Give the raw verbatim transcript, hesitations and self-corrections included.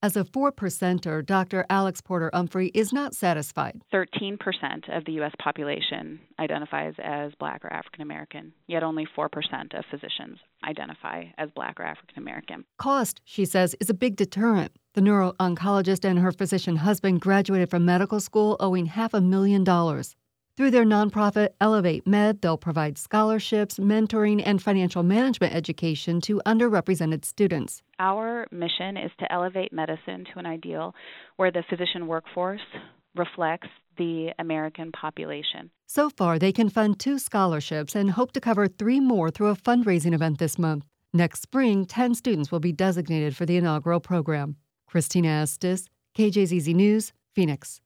As a four percenter, Doctor Alex Porter Umphrey is not satisfied. thirteen percent of the U S population identifies as Black or African American, yet only four percent of physicians identify as Black or African American. Cost, she says, is a big deterrent. The neuro-oncologist and her physician husband graduated from medical school owing half a million dollars. Through their nonprofit Elevate Med, they'll provide scholarships, mentoring, and financial management education to underrepresented students. Our mission is to elevate medicine to an ideal where the physician workforce reflects the American population. So far, they can fund two scholarships and hope to cover three more through a fundraising event this month. Next spring, ten students will be designated for the inaugural program. Christina Estes, K J Z Z News, Phoenix.